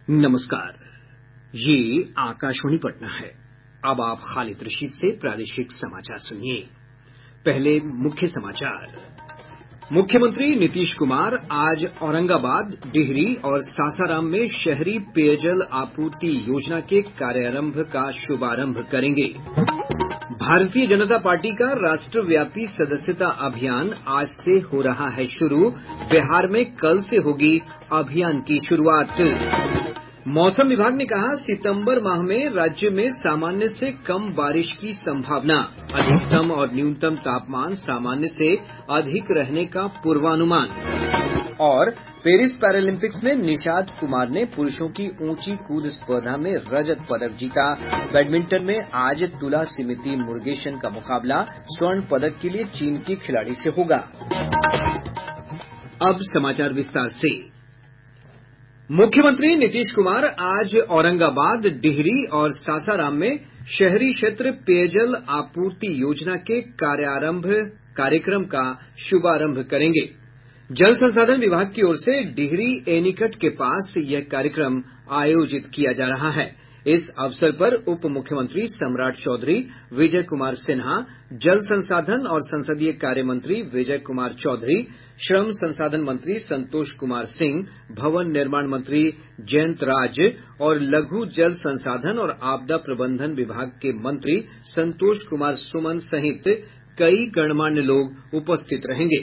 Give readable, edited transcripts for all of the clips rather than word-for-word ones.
नमस्कार, ये आकाशवाणी पटना है। अब आप खालिद रशीद से प्रादेशिक समाचार सुनिए। पहले मुख्य समाचार। मुख्यमंत्री नीतीश कुमार आज औरंगाबाद, डिहरी और सासाराम में शहरी पेयजल आपूर्ति योजना के कार्यारंभ का शुभारंभ करेंगे। भारतीय जनता पार्टी का राष्ट्रव्यापी सदस्यता अभियान आज से हो रहा है शुरू। बिहार में कल से होगी अभियान की शुरुआत। मौसम विभाग ने कहा, सितंबर माह में राज्य में सामान्य से कम बारिश की संभावना। अधिकतम और न्यूनतम तापमान सामान्य से अधिक रहने का पूर्वानुमान। और पेरिस पैरालंपिक्स में निषाद कुमार ने पुरुषों की ऊंची कूद स्पर्धा में रजत पदक जीता। बैडमिंटन में आज तुला सिमिति मुरुगेशन का मुकाबला स्वर्ण पदक के लिए चीन की खिलाड़ी से होगा। अब समाचार विस्तार से। मुख्यमंत्री नीतीश कुमार आज औरंगाबाद, डिहरी और सासाराम में शहरी क्षेत्र पेयजल आपूर्ति योजना के कार्यक्रम का शुभारंभ करेंगे। जल संसाधन विभाग की ओर से डिहरी एनीकट के पास यह कार्यक्रम आयोजित किया जा रहा है। इस अवसर पर उप मुख्यमंत्री सम्राट चौधरी, विजय कुमार सिन्हा, जल संसाधन और संसदीय कार्य मंत्री विजय कुमार चौधरी, श्रम संसाधन मंत्री संतोष कुमार सिंह, भवन निर्माण मंत्री जयंत राज और लघु जल संसाधन और आपदा प्रबंधन विभाग के मंत्री संतोष कुमार सुमन सहित कई गणमान्य लोग उपस्थित रहेंगे।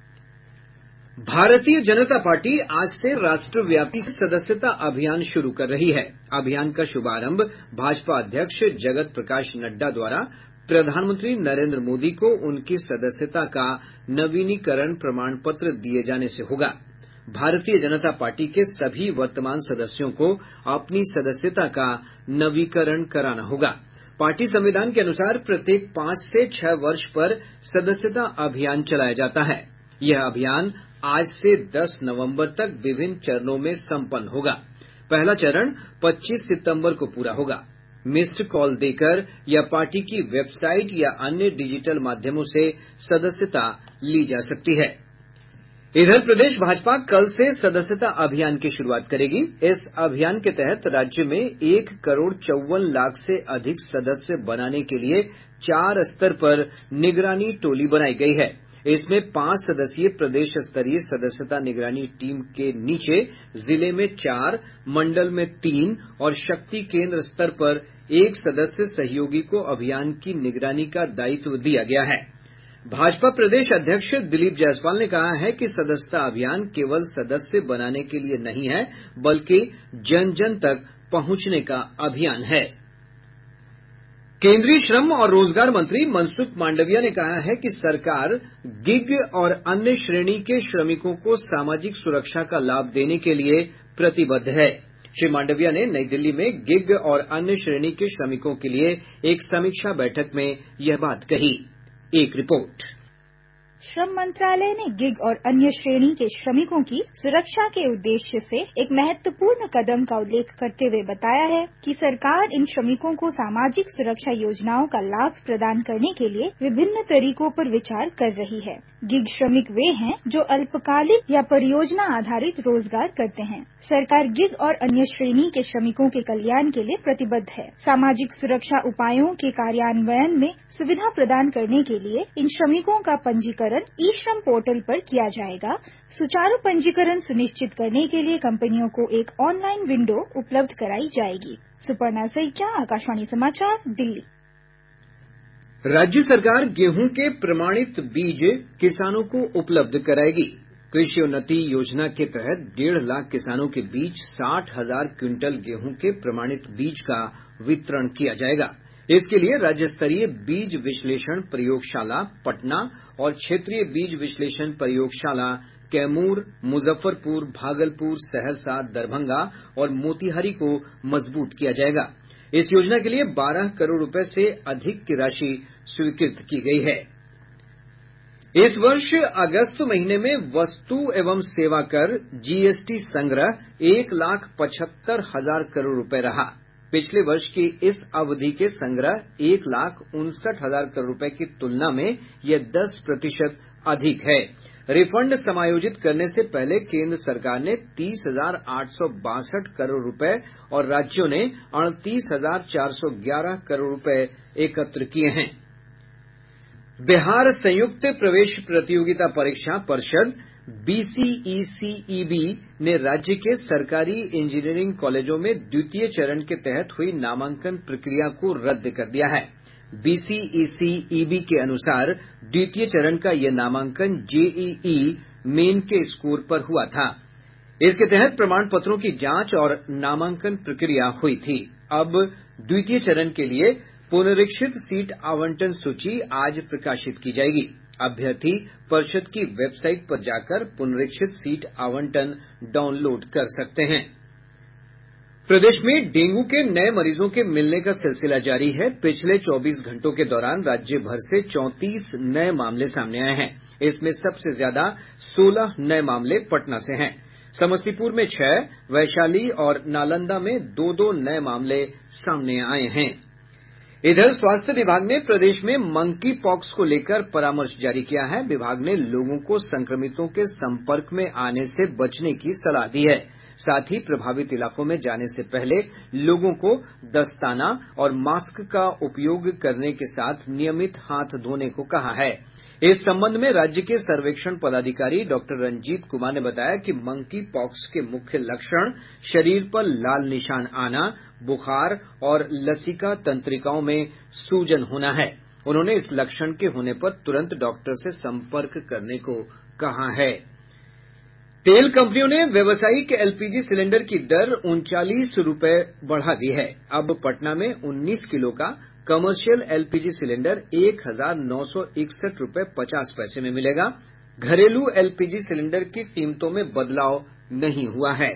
भारतीय जनता पार्टी आज से राष्ट्रव्यापी सदस्यता अभियान शुरू कर रही है। अभियान का शुभारंभ भाजपा अध्यक्ष जगत प्रकाश नड्डा द्वारा प्रधानमंत्री नरेंद्र मोदी को उनकी सदस्यता का नवीनीकरण प्रमाण पत्र दिए जाने से होगा। भारतीय जनता पार्टी के सभी वर्तमान सदस्यों को अपनी सदस्यता का नवीकरण कराना होगा। पार्टी संविधान के अनुसार प्रत्येक 5 से 6 वर्ष पर सदस्यता अभियान चलाया जाता है। यह अभियान आज से 10 नवंबर तक विभिन्न चरणों में संपन्न होगा। पहला चरण 25 सितंबर को पूरा होगा। मिस्ड कॉल देकर या पार्टी की वेबसाइट या अन्य डिजिटल माध्यमों से सदस्यता ली जा सकती है। इधर प्रदेश भाजपा कल से सदस्यता अभियान की शुरुआत करेगी। इस अभियान के तहत राज्य में 1,54,00,000 से अधिक सदस्य बनाने के लिए 4 स्तर पर निगरानी टोली बनाई गई है। इसमें 5 सदस्यीय प्रदेश स्तरीय सदस्यता निगरानी टीम के नीचे जिले में 4, मंडल में 3 और शक्ति केंद्र स्तर पर 1 सदस्य सहयोगी को अभियान की निगरानी का दायित्व दिया गया है। भाजपा प्रदेश अध्यक्ष दिलीप जायसवाल ने कहा है कि सदस्यता अभियान केवल सदस्य बनाने के लिए नहीं है, बल्कि जन जन तक पहुंचने का अभियान है। केंद्रीय श्रम और रोजगार मंत्री मनसुख मांडविया ने कहा है कि सरकार गिग और अन्य श्रेणी के श्रमिकों को सामाजिक सुरक्षा का लाभ देने के लिए प्रतिबद्ध है। श्री मांडविया ने नई दिल्ली में गिग और अन्य श्रेणी के श्रमिकों के लिए एक समीक्षा बैठक में यह बात कही। एक रिपोर्ट। श्रम मंत्रालय ने गिग और अन्य श्रेणी के श्रमिकों की सुरक्षा के उद्देश्य से एक महत्वपूर्ण कदम का उल्लेख करते हुए बताया है कि सरकार इन श्रमिकों को सामाजिक सुरक्षा योजनाओं का लाभ प्रदान करने के लिए विभिन्न तरीकों पर विचार कर रही है। गिग श्रमिक वे हैं जो अल्पकालिक या परियोजना आधारित रोजगार करते हैं। सरकार गिग और अन्य श्रेणी के श्रमिकों के कल्याण के लिए प्रतिबद्ध है। सामाजिक सुरक्षा उपायों के कार्यान्वयन में सुविधा प्रदान करने के लिए इन श्रमिकों का पंजीकरण ई श्रम पोर्टल पर किया जाएगा। सुचारू पंजीकरण सुनिश्चित करने के लिए कंपनियों को एक ऑनलाइन विंडो उपलब्ध कराई जाएगी। सुपर्णा सैकिया, आकाशवाणी समाचार, दिल्ली। राज्य सरकार गेहूं के प्रमाणित बीज किसानों को उपलब्ध कराएगी। कृषि उन्नति योजना के तहत 1.5 लाख किसानों के बीच 60,000 क्विंटल गेहूं के प्रमाणित बीज का वितरण किया जाएगा। इसके लिए राज्य स्तरीय बीज विश्लेषण प्रयोगशाला पटना और क्षेत्रीय बीज विश्लेषण प्रयोगशाला कैमूर, मुजफ्फरपुर, भागलपुर, सहरसा, दरभंगा और मोतिहारी को मजबूत किया जाएगा। इस योजना के लिए 12 करोड़ रुपए से अधिक की राशि स्वीकृत की गई है। इस वर्ष अगस्त महीने में वस्तु एवं सेवा कर जीएसटी संग्रह 1,75,000 करोड़ रुपए रहा। पिछले वर्ष की इस अवधि के संग्रह 1,59,000 करोड़ रुपए की तुलना में यह 10% अधिक है। रिफंड समायोजित करने से पहले केंद्र सरकार ने 30,862 करोड़ रुपए और राज्यों ने 38,411 करोड़ रुपए एकत्र किए हैं। बिहार संयुक्त प्रवेश प्रतियोगिता परीक्षा परिषद BCECEB ने राज्य के सरकारी इंजीनियरिंग कॉलेजों में द्वितीय चरण के तहत हुई नामांकन प्रक्रिया को रद्द कर दिया है। BCECEB के अनुसार द्वितीय चरण का यह नामांकन JEE मेन के स्कोर पर हुआ था। इसके तहत प्रमाण पत्रों की जांच और नामांकन प्रक्रिया हुई थी। अब द्वितीय चरण के लिए पुनरीक्षित सीट आवंटन सूची आज प्रकाशित की जाएगी। अभ्यर्थी परिषद की वेबसाइट पर जाकर पुनरीक्षित सीट आवंटन डाउनलोड कर सकते हैं। प्रदेश में डेंगू के नए मरीजों के मिलने का सिलसिला जारी है। पिछले 24 घंटों के दौरान राज्य भर से 34 नए मामले सामने आए हैं। इसमें सबसे ज्यादा 16 नए मामले पटना से हैं। समस्तीपुर में 6, वैशाली और नालंदा में 2-2 नए मामले सामने आए हैं। इधर स्वास्थ्य विभाग ने प्रदेश में मंकी पॉक्स को लेकर परामर्श जारी किया है। विभाग ने लोगों को संक्रमितों के संपर्क में आने से बचने की सलाह दी है। साथ ही प्रभावित इलाकों में जाने से पहले लोगों को दस्ताना और मास्क का उपयोग करने के साथ नियमित हाथ धोने को कहा है। इस संबंध में राज्य के सर्वेक्षण पदाधिकारी डॉक्टर रंजीत कुमार ने बताया कि मंकी पॉक्स के मुख्य लक्षण शरीर पर लाल निशान आना, बुखार और लसिका तंत्रिकाओं में सूजन होना है। उन्होंने इस लक्षण के होने पर तुरंत डॉक्टर से संपर्क करने को कहा है। तेल कंपनियों ने व्यावसायिक LPG सिलेंडर की दर 39 रुपए बढ़ा दी है। अब पटना में 19 किलो का कमर्शियल LPG सिलेंडर 1,961 रुपए 50 पैसे में मिलेगा। घरेलू LPG सिलेंडर की कीमतों में बदलाव नहीं हुआ है।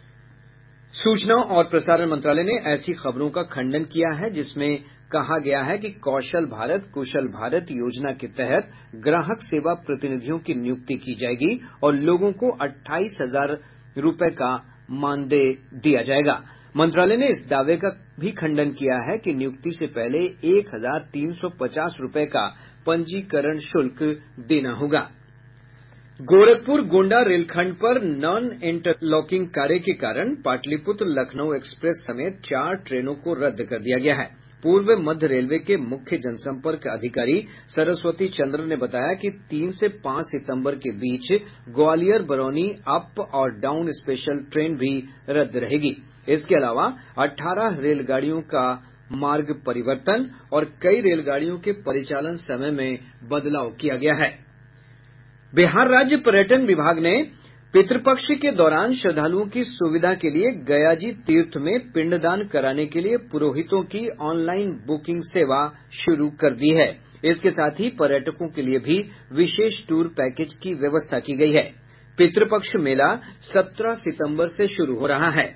सूचना और प्रसारण मंत्रालय ने ऐसी खबरों का खंडन किया है जिसमें कहा गया है कि कौशल भारत कुशल भारत योजना के तहत ग्राहक सेवा प्रतिनिधियों की नियुक्ति की जाएगी और लोगों को 28,000 रुपए का मानदेय दिया जाएगा। मंत्रालय ने इस दावे का भी खंडन किया है कि नियुक्ति से पहले 1,350 रुपए का पंजीकरण शुल्क देना होगा। गोरखपुर गोंडा रेलखंड पर नॉन इंटरलॉकिंग कार्य के कारण पाटलिपुत्र लखनऊ एक्सप्रेस समेत 4 ट्रेनों को रद्द कर दिया गया है। पूर्व मध्य रेलवे के मुख्य जनसंपर्क अधिकारी सरस्वती चंद्र ने बताया कि 3 से 5 सितंबर के बीच ग्वालियर बरौनी अप और डाउन स्पेशल ट्रेन भी रद्द रहेगी। इसके अलावा 18 रेलगाड़ियों का मार्ग परिवर्तन और कई रेलगाड़ियों के परिचालन समय में बदलाव किया गया है। बिहार राज्य पर्यटन विभाग ने पितृपक्ष के दौरान श्रद्धालुओं की सुविधा के लिए गयाजी तीर्थ में पिंडदान कराने के लिए पुरोहितों की ऑनलाइन बुकिंग सेवा शुरू कर दी है। इसके साथ ही पर्यटकों के लिए भी विशेष टूर पैकेज की व्यवस्था की गई है। पितृपक्ष मेला 17 सितंबर से शुरू हो रहा है।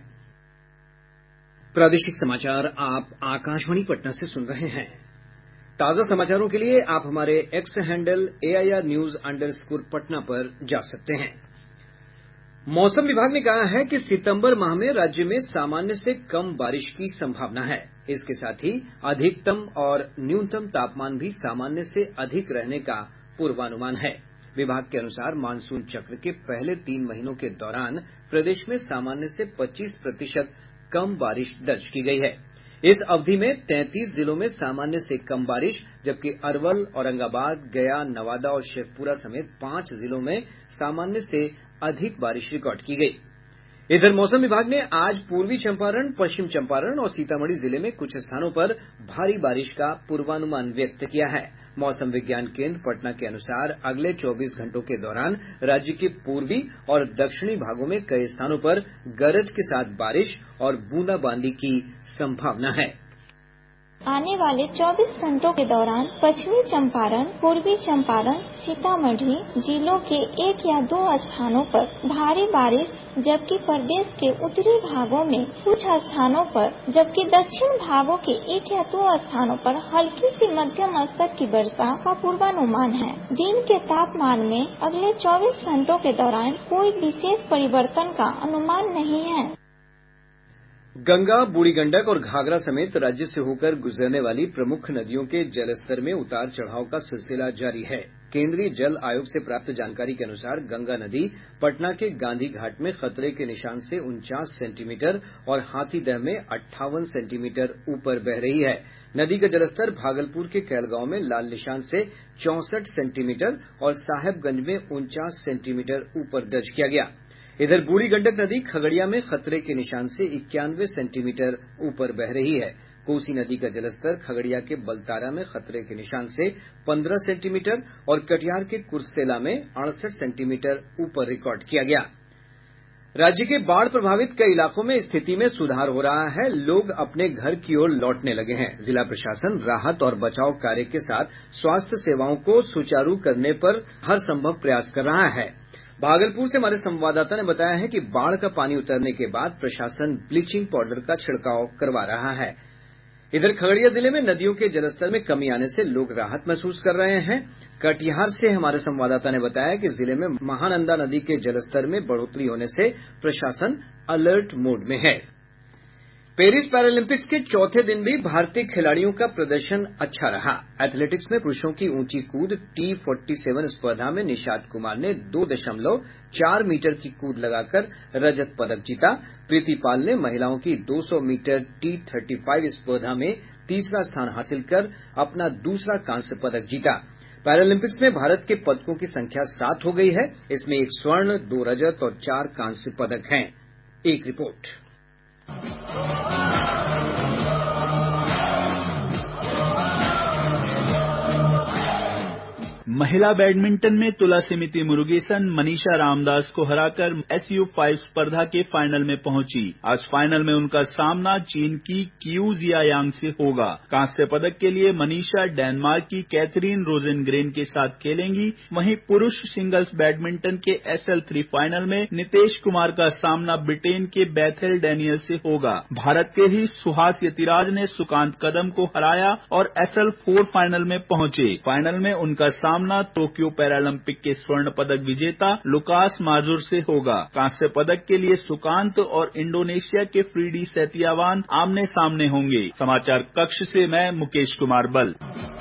प्रादेशिक समाचार आप आकाशवाणी पटना से सुन रहे हैं। ताजा समाचारों के लिए आप हमारे एक्स हैंडल AIR_News_पटना पर जा सकते हैं। मौसम विभाग ने कहा है कि सितंबर माह में राज्य में सामान्य से कम बारिश की संभावना है। इसके साथ ही अधिकतम और न्यूनतम तापमान भी सामान्य से अधिक रहने का पूर्वानुमान है। विभाग के अनुसार मानसून चक्र के पहले 3 महीनों के दौरान प्रदेश में सामान्य से 25% कम बारिश दर्ज की गई है। इस अवधि में 33 जिलों में सामान्य से कम बारिश, जबकि अरवल, औरंगाबाद, गया, नवादा और शेखपुरा समेत 5 जिलों में सामान्य से अधिक बारिश रिकॉर्ड की गई। इधर मौसम विभाग ने आज पूर्वी चंपारण, पश्चिम चंपारण और सीतामढ़ी जिले में कुछ स्थानों पर भारी बारिश का पूर्वानुमान व्यक्त किया है। मौसम विज्ञान केंद्र पटना के अनुसार अगले 24 घंटों के दौरान राज्य के पूर्वी और दक्षिणी भागों में कई स्थानों पर गरज के साथ बारिश और बूंदाबांदी की संभावना है। आने वाले 24 घंटों के दौरान पश्चिमी चंपारण, पूर्वी चंपारण, सीतामढ़ी जिलों के 1 या 2 स्थानों पर भारी बारिश, जबकि प्रदेश के उत्तरी भागों में कुछ स्थानों पर, जबकि दक्षिण भागों के 1 या 2 स्थानों पर हल्की से मध्यम स्तर की वर्षा का पूर्वानुमान है। दिन के तापमान में अगले 24 घंटों के दौरान कोई विशेष परिवर्तन का अनुमान नहीं है। गंगा, बूढ़ी गंडक और घाघरा समेत राज्य से होकर गुजरने वाली प्रमुख नदियों के जलस्तर में उतार चढ़ाव का सिलसिला जारी है। केंद्रीय जल आयोग से प्राप्त जानकारी के अनुसार गंगा नदी पटना के गांधी घाट में खतरे के निशान से 49 सेंटीमीटर और हाथीदह में 58 सेंटीमीटर ऊपर बह रही है। नदी का जलस्तर भागलपुर के कहलगांव में लाल निशान से 64 सेंटीमीटर और साहेबगंज में 49 सेंटीमीटर ऊपर दर्ज किया गया। इधर बूढ़ी गंडक नदी खगड़िया में खतरे के निशान से 91 सेंटीमीटर ऊपर बह रही है। कोसी नदी का जलस्तर खगड़िया के बलतारा में खतरे के निशान से 15 सेंटीमीटर और कटिहार के कुर्सेला में 68 सेंटीमीटर ऊपर रिकॉर्ड किया गया। राज्य के बाढ़ प्रभावित कई इलाकों में स्थिति में सुधार हो रहा है। लोग अपने घर की ओर लौटने लगे हैं। जिला प्रशासन राहत और बचाव कार्य के साथ स्वास्थ्य सेवाओं को सुचारू करने पर हर संभव प्रयास कर रहा है। भागलपुर से हमारे संवाददाता ने बताया है कि बाढ़ का पानी उतरने के बाद प्रशासन ब्लीचिंग पाउडर का छिड़काव करवा रहा है। इधर खगड़िया जिले में नदियों के जलस्तर में कमी आने से लोग राहत महसूस कर रहे हैं। कटिहार से हमारे संवाददाता ने बताया कि जिले में महानंदा नदी के जलस्तर में बढ़ोतरी होने से प्रशासन अलर्ट मोड में है। पेरिस पैरालंपिक्स के चौथे दिन भी भारतीय खिलाड़ियों का प्रदर्शन अच्छा रहा। एथलेटिक्स में पुरुषों की ऊंची कूद T47 स्पर्धा में निषाद कुमार ने 2.4 मीटर की कूद लगाकर रजत पदक जीता। प्रीति पाल ने महिलाओं की 200 मीटर T35 स्पर्धा में तीसरा स्थान हासिल कर अपना दूसरा कांस्य पदक जीता। पैरालंपिक्स में भारत के पदकों की संख्या 7 हो गई है। इसमें 1 स्वर्ण, 2 रजत और 4 कांस्य पदक हैं। एक रिपोर्ट। महिला बैडमिंटन में तुला सिमिति मुरुगेसन मनीषा रामदास को हराकर SU5 स्पर्धा के फाइनल में पहुंची। आज फाइनल में उनका सामना चीन की क्यू जियायांग से होगा। कांस्य पदक के लिए मनीषा डेनमार्क की कैथरीन रोजेनग्रेन के साथ खेलेंगी। वहीं पुरुष सिंगल्स बैडमिंटन के SL3 फाइनल में नितेश कुमार का सामना ब्रिटेन के बेथेल डेनियल से होगा। भारत के ही सुहास यतिराज ने सुकांत कदम को हराया और SL4 फाइनल में पहुंचे। फाइनल में उनका सामना टोक्यो पैरालंपिक के स्वर्ण पदक विजेता लुकास माजुर से होगा। कांस्य पदक के लिए सुकांत और इंडोनेशिया के फ्रीडी सैतियावान आमने सामने होंगे। समाचार कक्ष से मैं मुकेश कुमार बल।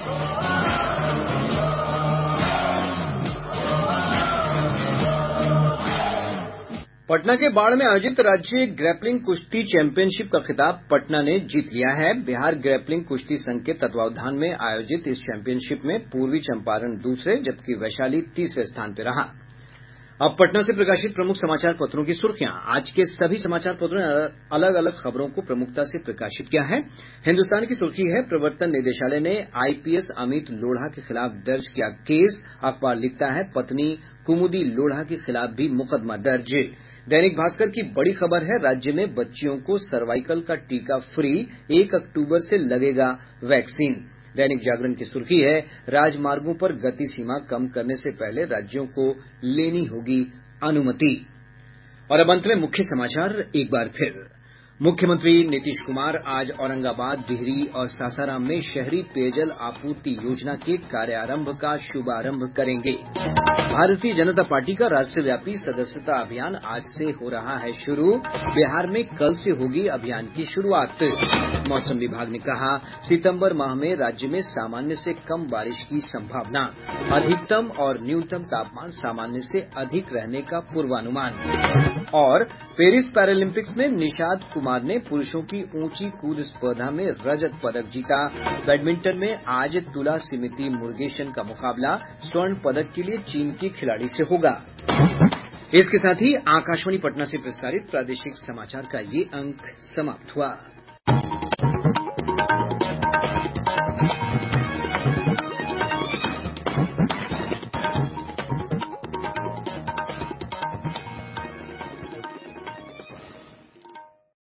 पटना के बाढ़ में आयोजित राज्य ग्रैपलिंग कुश्ती चैंपियनशिप का खिताब पटना ने जीत लिया है। बिहार ग्रैपलिंग कुश्ती संघ के तत्वावधान में आयोजित इस चैंपियनशिप में पूर्वी चंपारण दूसरे जबकि वैशाली तीसरे स्थान पर रहा। अब पटना से प्रकाशित प्रमुख समाचार पत्रों की सुर्खियां। आज के सभी समाचार पत्रों ने अलग अलग खबरों को प्रमुखता से प्रकाशित किया है। हिन्दुस्तान की सुर्खी है, प्रवर्तन निदेशालय ने IPS अमित लोढ़ा के खिलाफ दर्ज किया केस। अखबार लिखता है, पत्नी कुमुदी लोढ़ा के खिलाफ भी मुकदमा दर्ज। दैनिक भास्कर की बड़ी खबर है, राज्य में बच्चियों को सर्वाइकल का टीका फ्री, 1 अक्टूबर से लगेगा वैक्सीन। दैनिक जागरण की सुर्खी है, राजमार्गों पर गति सीमा कम करने से पहले राज्यों को लेनी होगी अनुमति। और अब अंत में मुख्य समाचार एक बार फिर। मुख्यमंत्री नीतीश कुमार आज औरंगाबाद, डिहरी और सासाराम में शहरी पेयजल आपूर्ति योजना के कार्यारंभ का शुभारंभ करेंगे। भारतीय जनता पार्टी का राष्ट्रव्यापी सदस्यता अभियान आज से हो रहा है शुरू। बिहार में कल से होगी अभियान की शुरुआत। मौसम विभाग ने कहा, सितंबर माह में राज्य में सामान्य से कम बारिश की संभावना। अधिकतम और न्यूनतम तापमान सामान्य से अधिक रहने का पूर्वानुमान। और पेरिस पैरालंपिक्स में निषाद कुमार ने पुरुषों की ऊंची कूद स्पर्धा में रजत पदक जीता। बैडमिंटन में आज तुला सिमिति मुरुगेसन का मुकाबला स्वर्ण पदक के लिए चीन की खिलाड़ी से होगा। इसके साथ ही आकाशवाणी पटना से प्रसारित प्रादेशिक समाचार का ये अंक समाप्त हुआ।